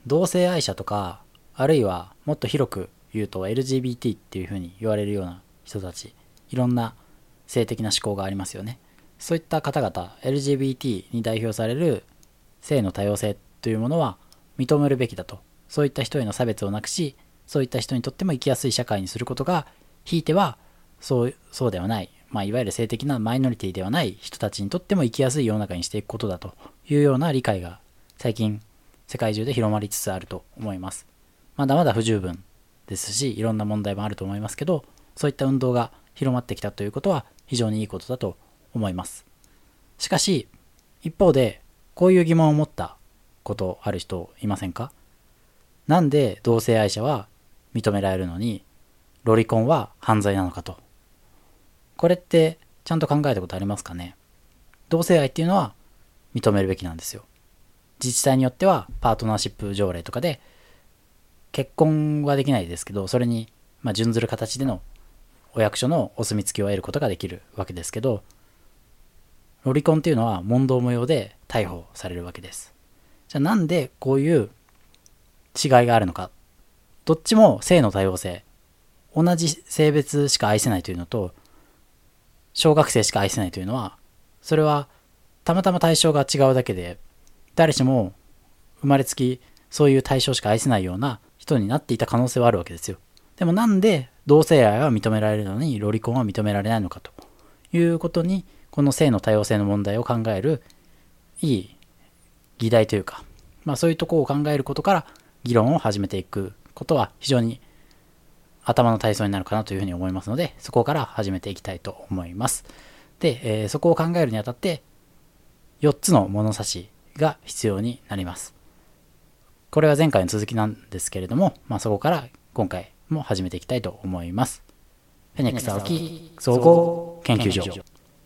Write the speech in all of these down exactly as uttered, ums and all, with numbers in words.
同性愛者とか、あるいはもっと広く言うと エルジービーティー っていう風に言われるような人たち、いろんな性的な思考がありますよね。そういった方々、 エルジービーティー に代表される性の多様性というものは認めるべきだと。そういった人への差別をなくし、そういった人にとっても生きやすい社会にすることが、ひいてはそうそうではない、まあ、いわゆる性的なマイノリティではない人たちにとっても生きやすい世の中にしていくことだというような理解が最近世界中で広まりつつあると思います。まだまだ不十分ですし、いろんな問題もあると思いますけど、そういった運動が広まってきたということは非常にいいことだと思います。しかし一方で、こういう疑問を持ったことある人いませんか？なんで同性愛者は認められるのにロリコンは犯罪なのかと。これってちゃんと考えたことありますかね？同性愛っていうのは認めるべきなんですよ。自治体によってはパートナーシップ条例とかで結婚はできないですけど、それにまあ準ずる形でのお役所のお墨付きを得ることができるわけですけど、ロリコンっていうのは問答無用で逮捕されるわけです。じゃあなんでこういう違いがあるのか。どっちも性の多様性、同じ性別しか愛せないというのと小学生しか愛せないというのは、それはたまたま対象が違うだけで、誰しも生まれつきそういう対象しか愛せないような人になっていた可能性はあるわけですよ。でもなんで同性愛は認められるのにロリコンは認められないのかということに、この性の多様性の問題を考えるいい議題というか、まあそういうところを考えることから議論を始めていくことは非常に頭の体操になるかなというふうに思いますので、そこから始めていきたいと思います。で、えー、そこを考えるにあたってよっつの物差しが必要になります。これは前回の続きなんですけれども、まあ、そこから今回も始めていきたいと思います。フェニックス青木総合研究所。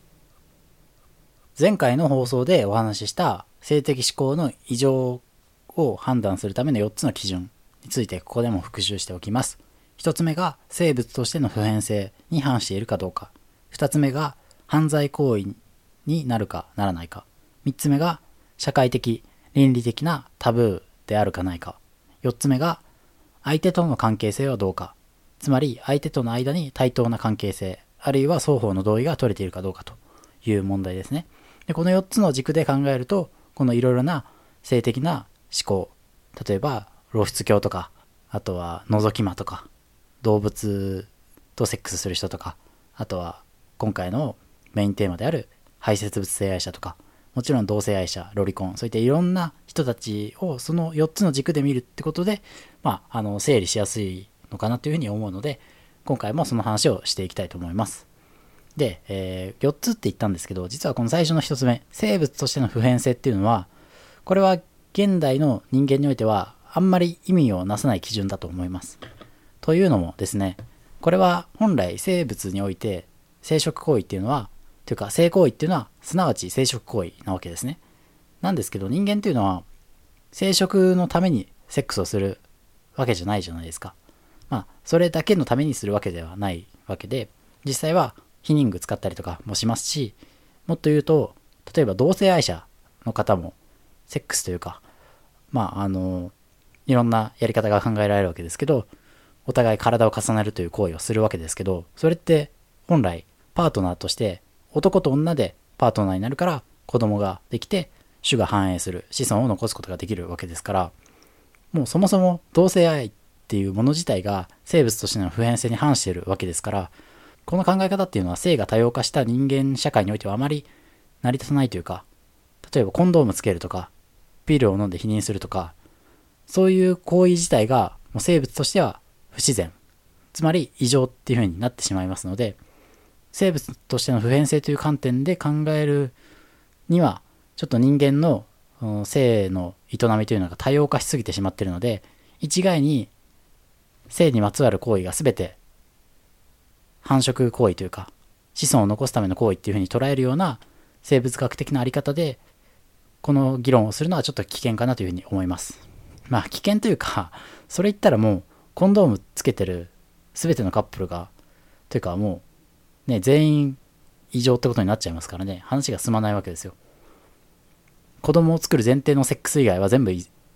前回の放送でお話しした性的指向の異常を判断するためのよっつの基準についてここでも復習しておきます。ひとつめが生物としての普遍性に反しているかどうか。ふたつめが犯罪行為になるかならないか。みっつめが社会的倫理的なタブーであるかないか。よっつめが相手との関係性はどうか。つまり相手との間に対等な関係性、あるいは双方の同意が取れているかどうかという問題ですね。でこのよっつの軸で考えると、このいろいろな性的な思考、例えば露出狂とか、あとは覗き魔とか、動物とセックスする人とか、あとは今回のメインテーマである排泄物性愛者とか、もちろん同性愛者、ロリコン、そういったいろんな人たちをそのよっつの軸で見るってことで、まあ、あの整理しやすいのかなというふうに思うので、今回もその話をしていきたいと思います。で、えー、よっつって言ったんですけど、実はこの最初のひとつめ、生物としての普遍性っていうのは、これは現代の人間においてはあんまり意味をなさない基準だと思います。というのもですね、これは本来生物において生殖行為っていうのは、というか性行為っていうのはすなわち生殖行為なわけですね。なんですけど、人間っていうのは生殖のためにセックスをするわけじゃないじゃないですか。まあそれだけのためにするわけではないわけで、実際は避妊具使ったりとかもしますし、もっと言うと例えば同性愛者の方もセックスというか、まああのいろんなやり方が考えられるわけですけど、お互い体を重ねるという行為をするわけですけど、それって本来パートナーとして男と女でパートナーになるから子供ができて種が繁栄する、子孫を残すことができるわけですから、もうそもそも同性愛っていうもの自体が生物としての普遍性に反しているわけですから、この考え方っていうのは性が多様化した人間社会においてはあまり成り立たないというか、例えばコンドームつけるとかピルを飲んで避妊するとか、そういう行為自体がもう生物としては不自然、つまり異常っていう風になってしまいますので、生物としての普遍性という観点で考えるにはちょっと人間の性の営みというのが多様化しすぎてしまっているので、一概に性にまつわる行為が全て繁殖行為というか子孫を残すための行為っていう風に捉えるような生物学的なあり方でこの議論をするのはちょっと危険かなという風に思います。まあ危険というか、それ言ったらもうコンドームつけてる全てのカップルがというかもうね全員異常ってことになっちゃいますからね、話が進まないわけですよ。子供を作る前提のセックス以外は全部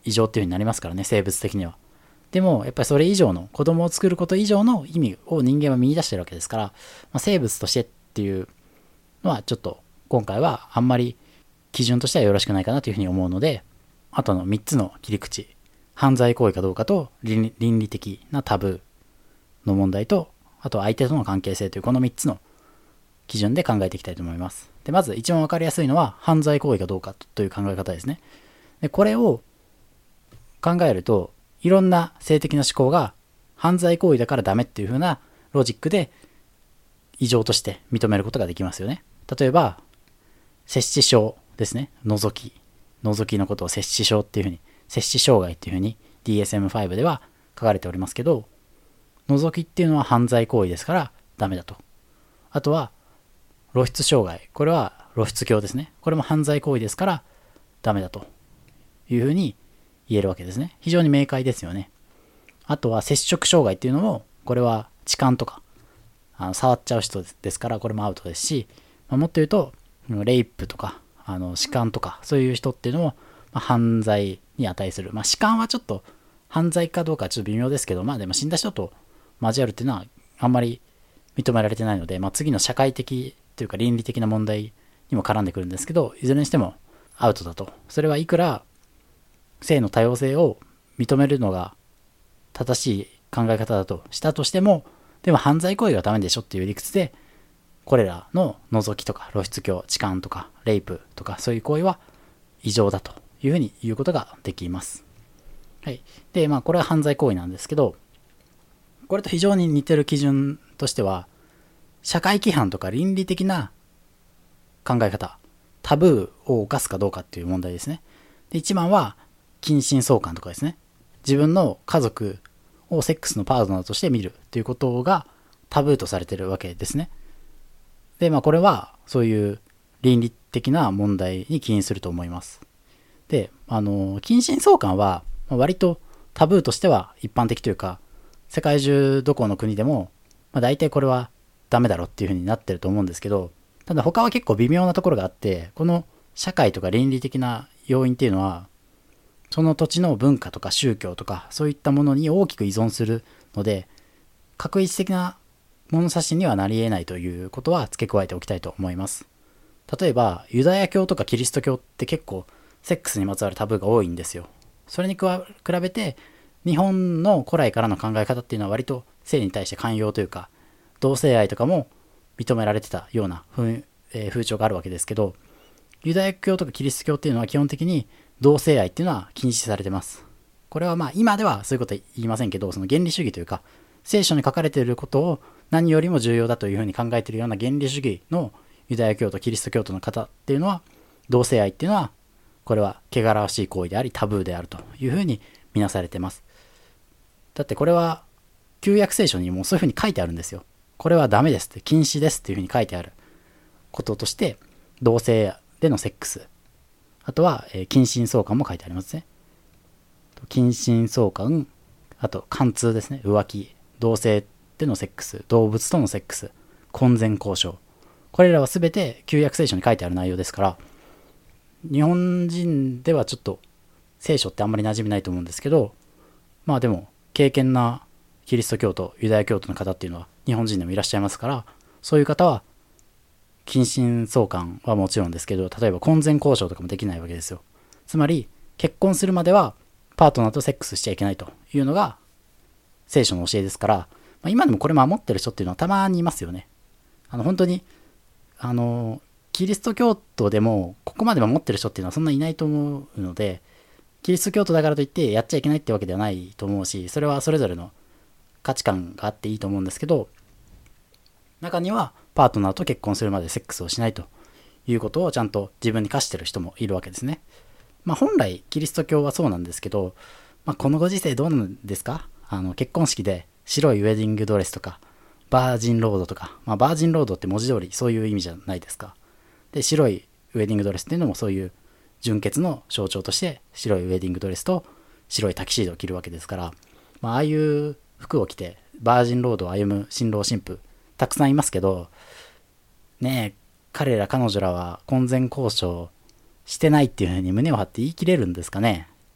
異常っていう風になりますからね、生物的には。でもやっぱりそれ以上の、子供を作ること以上の意味を人間は見出してるわけですから、まあ、生物としてっていうのはちょっと今回はあんまり基準としてはよろしくないかなというふうに思うので、あとのみっつの切り口、犯罪行為かどうかと倫理的なタブーの問題と、あと相手との関係性というこのみっつの基準で考えていきたいと思います。でまず一番わかりやすいのは犯罪行為かどうかという考え方ですね。でこれを考えると、いろんな性的な思考が犯罪行為だからダメっていう風なロジックで異常として認めることができますよね。例えば摂氏症ですね。覗き覗きのことを摂氏症っていう風に、摂氏障害っていう風に ディーエスエムファイブ では書かれておりますけど、覗きっていうのは犯罪行為ですからダメだと。あとは露出障害、これは露出狂ですね。これも犯罪行為ですからダメだという風に言えるわけですね。非常に明快ですよね。あとは接触障害っていうのも、これは痴漢とかあの触っちゃう人ですから、これもアウトですし、まあ、もっと言うとレイプとかあの痴漢とかそういう人っていうのも、まあ、犯罪に値する。まあ痴漢はちょっと犯罪かどうかちょっと微妙ですけど、まあでも死んだ人と交わるっていうのはあんまり認められてないので、まあ、次の社会的というか倫理的な問題にも絡んでくるんですけど、いずれにしてもアウトだと。それはいくら性の多様性を認めるのが正しい考え方だとしたとしても、でも犯罪行為はダメでしょっていう理屈で、これらの覗きとか露出狂、痴漢とかレイプとかそういう行為は異常だというふうに言うことができます。はい。で、まあこれは犯罪行為なんですけど、これと非常に似てる基準としては、社会規範とか倫理的な考え方、タブーを犯すかどうかっていう問題ですね。で、一番は近親相関とかですね。自分の家族をセックスのパートナーとして見るということがタブーとされているわけですね。で、まあこれはそういう倫理的な問題に起因すると思います。で、あの、近親相関は割とタブーとしては一般的というか、世界中どこの国でも、まあ、大体これはダメだろっていう風になってると思うんですけど、ただ他は結構微妙なところがあって、この社会とか倫理的な要因っていうのは、その土地の文化とか宗教とかそういったものに大きく依存するので、確一的な物差しにはなり得ないということは付け加えておきたいと思います。例えばユダヤ教とかキリスト教って結構セックスにまつわるタブーが多いんですよ。それに比べて日本の古来からの考え方っていうのは割と性に対して寛容というか、同性愛とかも認められてたような風、えー、風潮があるわけですけど、ユダヤ教とかキリスト教っていうのは基本的に同性愛っていうのは禁止されてます。これはまあ今ではそういうことは言いませんけど、その原理主義というか聖書に書かれていることを何よりも重要だというふうに考えているような原理主義のユダヤ教徒キリスト教徒の方っていうのは、同性愛っていうのはこれは汚らわしい行為でありタブーであるというふうに見なされてます。だってこれは旧約聖書にもそういうふうに書いてあるんですよ。これはダメですって、禁止ですっていうふうに書いてあることとして、同性でのセックス、あとは、えー、近親相関も書いてありますね。近親相関、あと貫通ですね、浮気、同性でのセックス、動物とのセックス、婚前交渉、これらは全て旧約聖書に書いてある内容ですから、日本人ではちょっと聖書ってあんまり馴染みないと思うんですけど、まあでも敬虔なキリスト教徒、ユダヤ教徒の方っていうのは日本人でもいらっしゃいますから、そういう方は近親相関はもちろんですけど、例えば婚前交渉とかもできないわけですよ。つまり結婚するまではパートナーとセックスしちゃいけないというのが聖書の教えですから、まあ、今でもこれ守ってる人っていうのはたまにいますよね。あの本当にあのキリスト教徒でもここまで守ってる人っていうのはそんないないと思うので、キリスト教徒だからといってやっちゃいけないってわけではないと思うし、それはそれぞれの価値観があっていいと思うんですけど、中にはパートナーと結婚するまでセックスをしないということをちゃんと自分に課してる人もいるわけですね。まあ本来キリスト教はそうなんですけど、まあ、このご時世どうなんですか？あの結婚式で白いウェディングドレスとかバージンロードとか、まあ、バージンロードって文字通りそういう意味じゃないですか。で白いウェディングドレスっていうのもそういう純潔の象徴として白いウェディングドレスと白いタキシードを着るわけですから、まあ、ああいう服を着てバージンロードを歩む新郎新婦たくさんいますけどねえ、彼ら彼女らは婚前交渉してないっていうふうに胸を張って言い切れるんですかね。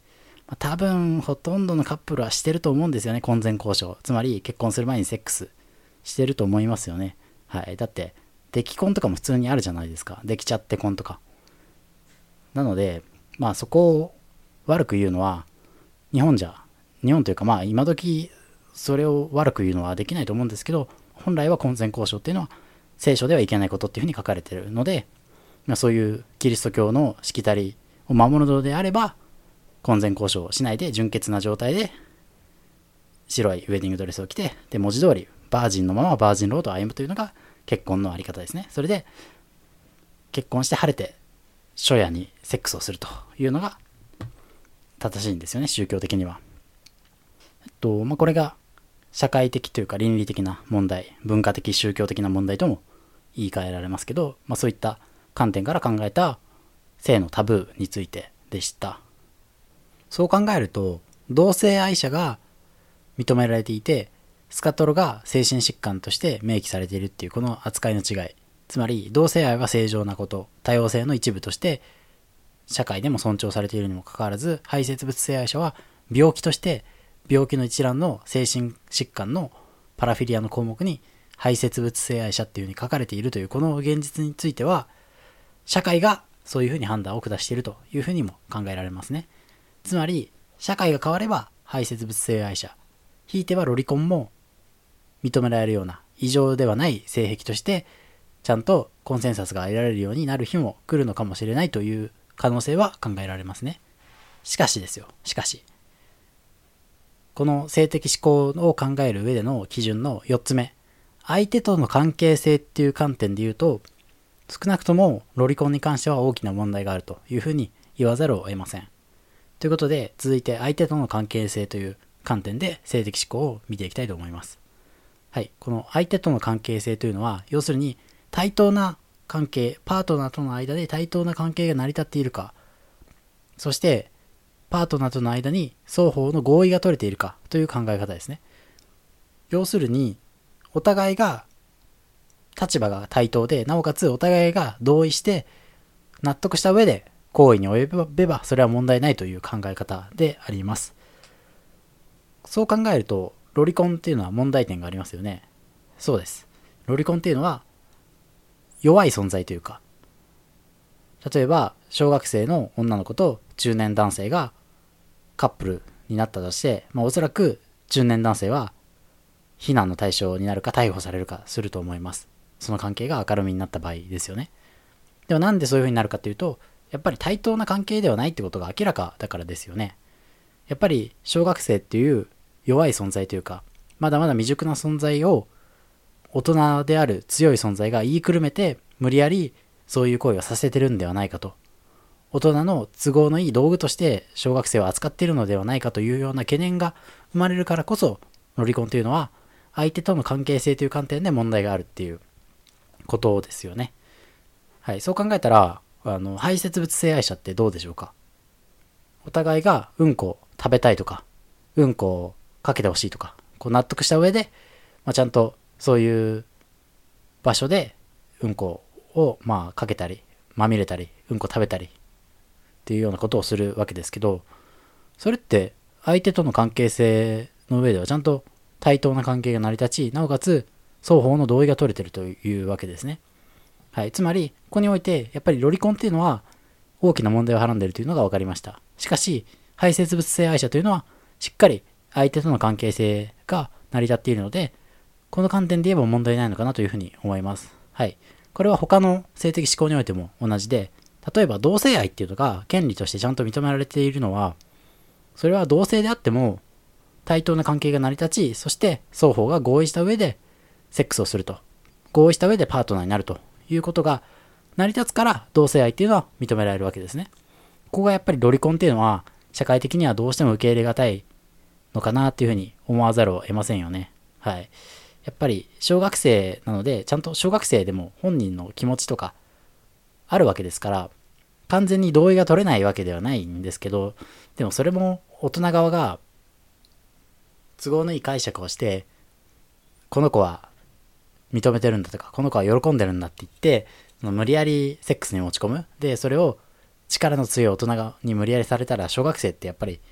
まあ、多分ほとんどのカップルはしてると思うんですよね、婚前交渉。つまり結婚する前にセックスしてると思いますよね。はい。だって出来婚とかも普通にあるじゃないですか。できちゃって婚とか。なのでまあそこを悪く言うのは日本じゃ日本というかまあ今時それを悪く言うのはできないと思うんですけど、本来は婚前交渉っていうのは聖書ではいけないことっていうふうに書かれてるので、まあ、そういうキリスト教のしきたりを守るのであれば婚前交渉をしないで純潔な状態で白いウェディングドレスを着て、で文字通りバージンのままバージンロードを歩むというのが結婚のあり方ですね。それで結婚して晴れて初夜にセックスをするというのが正しいんですよね、宗教的には。えっとまあこれが社会的というか倫理的な問題、文化的宗教的な問題とも言い換えられますけど、まあ、そういった観点から考えた性のタブーについてでした。そう考えると同性愛者が認められていてスカトロが精神疾患として明記されているっていうこの扱いの違い、つまり同性愛は正常なこと、多様性の一部として社会でも尊重されているにもかかわらず、排泄物性愛者は病気として病気の一覧の精神疾患のパラフィリアの項目に排泄物性愛者っていう風に書かれているというこの現実については社会がそういうふうに判断を下しているというふうにも考えられますね。つまり社会が変われば排泄物性愛者、ひいてはロリコンも認められるような異常ではない性癖としてちゃんとコンセンサスが得られるようになる日も来るのかもしれないという可能性は考えられますね。しかしですよ、しかしこの性的指向を考える上での基準のよっつめ、相手との関係性っていう観点で言うと、少なくともロリコンに関しては大きな問題があるというふうに言わざるを得ません。ということで、続いて相手との関係性という観点で性的指向を見ていきたいと思います。はい、この相手との関係性というのは、要するに対等な関係、パートナーとの間で対等な関係が成り立っているか、そしてパートナーとの間に双方の合意が取れているかという考え方ですね。要するにお互いが立場が対等で、なおかつお互いが同意して納得した上で行為に及べばそれは問題ないという考え方であります。そう考えるとロリコンっていうのは問題点がありますよね。そうです。ロリコンっていうのは弱い存在というか、例えば小学生の女の子と中年男性がカップルになったとして、まあ、おそらく中年男性は非難の対象になるか逮捕されるかすると思います。その関係が明るみになった場合ですよね。ではなんでそういう風になるかというと、やっぱり対等な関係ではないってことが明らかだからですよね。やっぱり小学生っていう弱い存在というか、まだまだ未熟な存在を大人である強い存在が言いくるめて無理やりそういう行為をさせてるんではないかと、大人の都合のいい道具として小学生を扱っているのではないかというような懸念が生まれるからこそ、ロリコンというのは相手との関係性という観点で問題があるっていうことですよね。はい、そう考えたらあの排泄物性愛者ってどうでしょうか。お互いがうんこを食べたいとかうんこをかけてほしいとかこう納得した上で、まあ、ちゃんとそういう場所でうんこをまあかけたりまみれたりうんこ食べたりっていうようなことをするわけですけど、それって相手との関係性の上ではちゃんと対等な関係が成り立ち、なおかつ双方の同意が取れているというわけですね。はい、つまりここにおいてやっぱりロリコンっていうのは大きな問題をはらんでいるというのが分かりました。しかし排泄物性愛者というのはしっかり相手との関係性が成り立っているので、この観点で言えば問題ないのかなというふうに思います。はい、これは他の性的指向においても同じで、例えば同性愛っていうのが権利としてちゃんと認められているのは、それは同性であっても対等な関係が成り立ち、そして双方が合意した上でセックスをすると、合意した上でパートナーになるということが成り立つから同性愛っていうのは認められるわけですね。ここがやっぱりロリコンっていうのは社会的にはどうしても受け入れがたいのかなっていうふうに思わざるを得ませんよね。はい。やっぱり小学生なので、ちゃんと小学生でも本人の気持ちとかあるわけですから、完全に同意が取れないわけではないんですけど、でもそれも大人側が都合のいい解釈をして、この子は認めてるんだとか、この子は喜んでるんだって言って、その無理やりセックスに持ち込む。で、それを力の強い大人に無理やりされたら、小学生ってやっぱり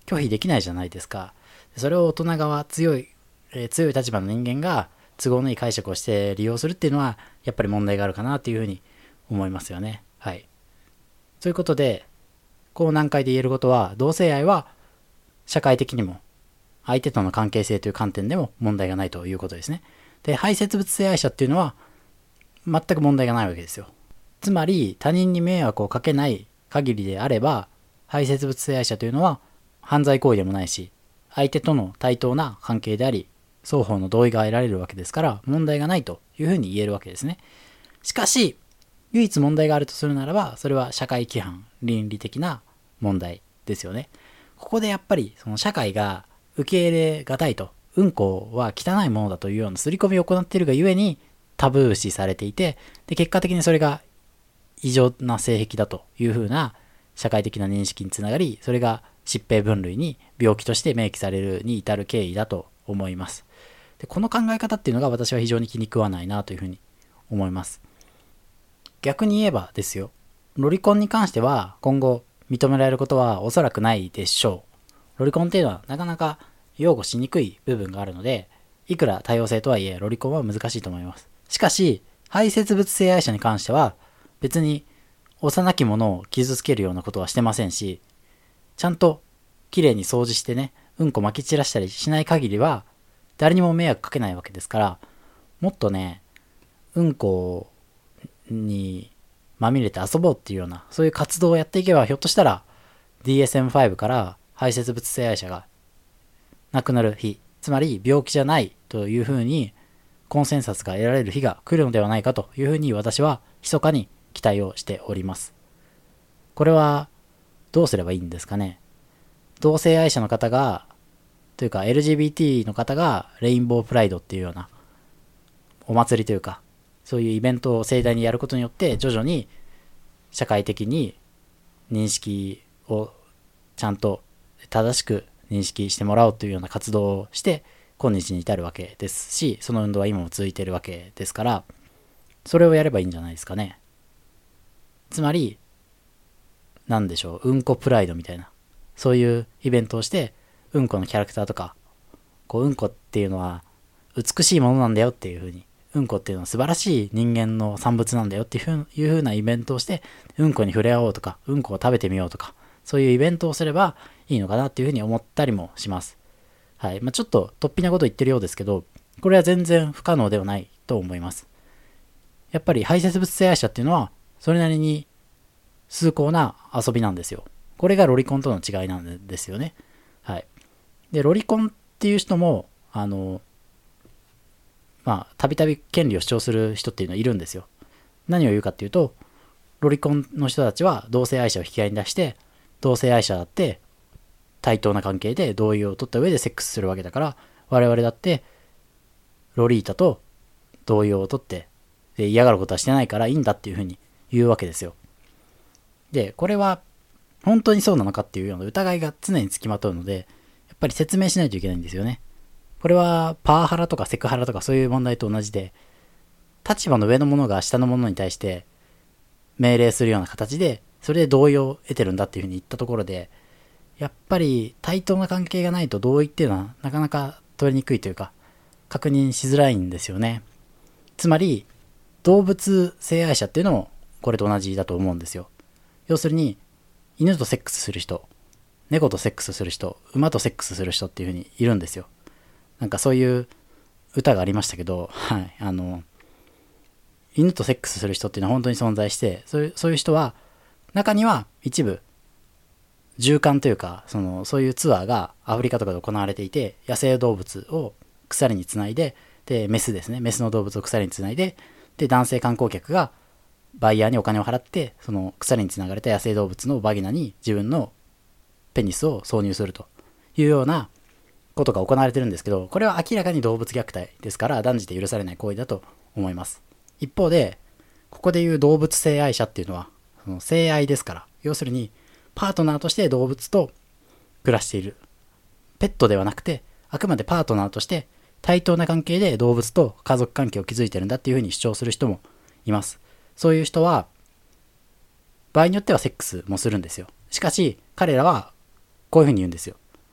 拒否できないじゃないですか。それを大人側、強い、えー、強い立場の人間が都合のいい解釈をして利用するっていうのは、やっぱり問題があるかなっていうふうに思いますよね。はい。ということで、こう難解で言えることは、同性愛は社会的にも相手との関係性という観点でも問題がないということですね。で、排泄物性愛者っていうのは全く問題がないわけですよ。つまり他人に迷惑をかけない限りであれば、排泄物性愛者というのは犯罪行為でもないし、相手との対等な関係であり、双方の同意が得られるわけですから問題がないというふうに言えるわけですね。しかし唯一問題があるとするならば、それは社会規範、倫理的な問題ですよね。ここでやっぱりその社会が受け入れがたいと、うんこは汚いものだというような刷り込みを行っているがゆえにタブー視されていて、で結果的にそれが異常な性癖だというふうな社会的な認識につながり、それが疾病分類に病気として明記されるに至る経緯だと思います。でこの考え方っていうのが私は非常に気に食わないなというふうに思います。逆に言えばですよ、ロリコンに関しては今後認められることはおそらくないでしょう。ロリコンっていうのはなかなか擁護しにくい部分があるので、いくら多様性とはいえロリコンは難しいと思います。しかし排泄物性愛者に関しては別に幼き者を傷つけるようなことはしてませんし、ちゃんときれいに掃除してね、うんこ撒き散らしたりしない限りは誰にも迷惑かけないわけですから、もっとね、うんこにまみれて遊ぼうっていうような、そういう活動をやっていけば、ひょっとしたら ディーエスエムファイブ から排泄物性愛者が亡くなる日、つまり病気じゃないというふうにコンセンサスが得られる日が来るのではないかというふうに私は密かに期待をしております。これはどうすればいいんですかね。同性愛者の方がというか エルジービーティー の方がレインボープライドっていうようなお祭りというか、そういうイベントを盛大にやることによって徐々に社会的に認識をちゃんと正しく認識してもらおうというような活動をして今日に至るわけですし、その運動は今も続いているわけですから、それをやればいいんじゃないですかね。つまりなんでしょう、うんこプライドみたいな、そういうイベントをしてうんこのキャラクターとか、こううんこっていうのは美しいものなんだよっていう風に、うんこっていうのは素晴らしい人間の産物なんだよっていう風なイベントをして、うんこに触れ合おうとか、うんこを食べてみようとか、そういうイベントをすればいいのかなっていう風に思ったりもします。はい。まあ、ちょっと突飛なこと言ってるようですけど、これは全然不可能ではないと思います。やっぱり排泄物性愛者っていうのは、それなりに崇高な遊びなんですよ。これがロリコンとの違いなんですよね。はい。で、ロリコンっていう人も、あの、まあ、たびたび権利を主張する人っていうのはいるんですよ。何を言うかっていうと、ロリコンの人たちは同性愛者を引き合いに出して、同性愛者だって対等な関係で同意を取った上でセックスするわけだから、我々だってロリータと同意を取ってで嫌がることはしてないからいいんだっていうふうに言うわけですよ。で、これは本当にそうなのかっていうような疑いが常につきまとうので、やっぱり説明しないといけないんですよね。これはパワハラとかセクハラとかそういう問題と同じで、立場の上の者が下の者に対して命令するような形で、それで同意を得てるんだっていうふうに言ったところで、やっぱり対等な関係がないと同意っていうのはなかなか取りにくいというか、確認しづらいんですよね。つまり、動物性愛者っていうのもこれと同じだと思うんですよ。要するに、犬とセックスする人、猫とセックスする人、馬とセックスする人っていうふうにいるんですよ。なんかそういう歌がありましたけど、はい、あの、犬とセックスする人っていうのは本当に存在して、そういう、そういう人は、中には一部、縦貫というか、その、そういうツアーがアフリカとかで行われていて、野生動物を鎖につないで、で、メスですね、メスの動物を鎖につないで、で、男性観光客がバイヤーにお金を払って、その鎖につながれた野生動物のバギナに自分のペニスを挿入するというようなことが行われてるんですけど、これは明らかに動物虐待ですから断じて許されない行為だと思います。一方で、ここでいう動物性愛者っていうのは、その性愛ですから、要するにパートナーとして動物と暮らしている。ペットではなくて、あくまでパートナーとして対等な関係で動物と家族関係を築いてるんだっていうふうに主張する人もいます。そういう人は、場合によってはセックスもするんですよ。しかし、彼らはこういうふうに言うんですよ。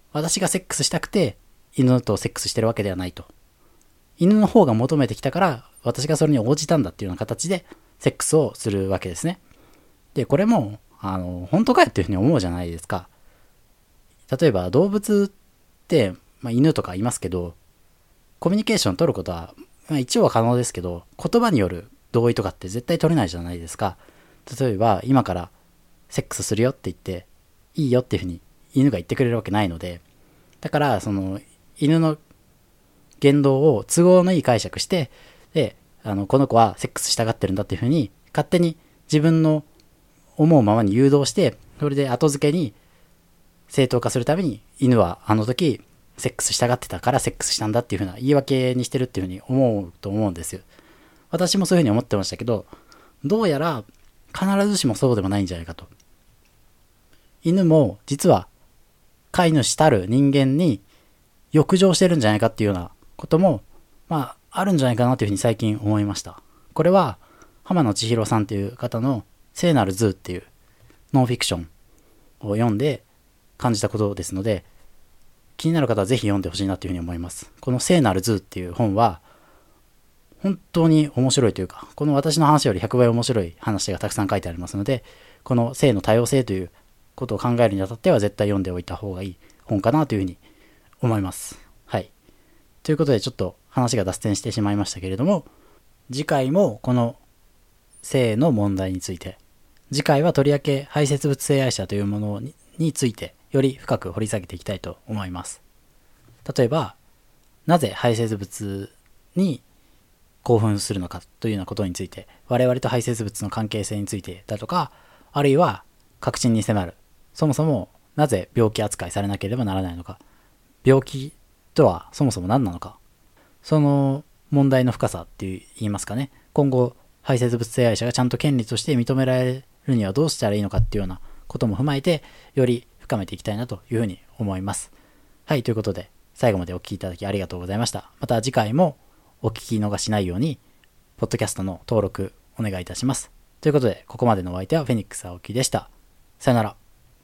私がセックスしたくて犬とセックスしてるわけではないと。犬の方が求めてきたから私がそれに応じたんだっていうような形でセックスをするわけですね。で、これもあの本当かよっていうふうに思うじゃないですか。例えば動物って、まあ、犬とかいますけど、コミュニケーション取ることは、まあ、一応は可能ですけど、言葉による同意とかって絶対取れないじゃないですか。例えば今からセックスするよって言っていいよっていうふうに犬が言ってくれるわけないので、だからその犬の言動を都合のいい解釈して、で、あのこの子はセックスしたがってるんだっていうふうに勝手に自分の思うままに誘導して、それで後付けに正当化するために犬はあの時セックスしたがってたからセックスしたんだっていうふうな言い訳にしてるっていうふうに思うと思うんですよ。私もそういうふうに思ってましたけど、どうやら必ずしもそうでもないんじゃないかと。犬も実は飼い主たる人間に欲情してるんじゃないかっていうようなこともまああるんじゃないかなというふうに最近思いました。これは浜野千尋さんっていう方の聖なるズーっていうノンフィクションを読んで感じたことですので、気になる方はぜひ読んでほしいなというふうに思います。この聖なるズーっていう本は本当に面白いというか、この私の話よりひゃくばい面白い話がたくさん書いてありますので、この性の多様性ということを考えるにあたっては絶対読んでおいた方がいい本かなというふうに思います。はい。ということでちょっと話が脱線してしまいましたけれども、次回もこの性の問題について、次回はとりわけ排泄物性愛者というものに、についてより深く掘り下げていきたいと思います。例えば、なぜ排泄物に興奮するのかというようなことについて、我々と排泄物の関係性についてだとか、あるいは確信に迫る、そもそもなぜ病気扱いされなければならないのか、病気とはそもそも何なのか、その問題の深さっていう言いますかね、今後排泄物性愛者がちゃんと権利として認められるにはどうしたらいいのかっていうようなことも踏まえて、より深めていきたいなというふうに思います。はい、ということで最後までお聞きいただきありがとうございました。また次回もお聞き逃しないようにポッドキャストの登録お願いいたします。ということで、ここまでのお相手はフェニックス青木でした。さよなら。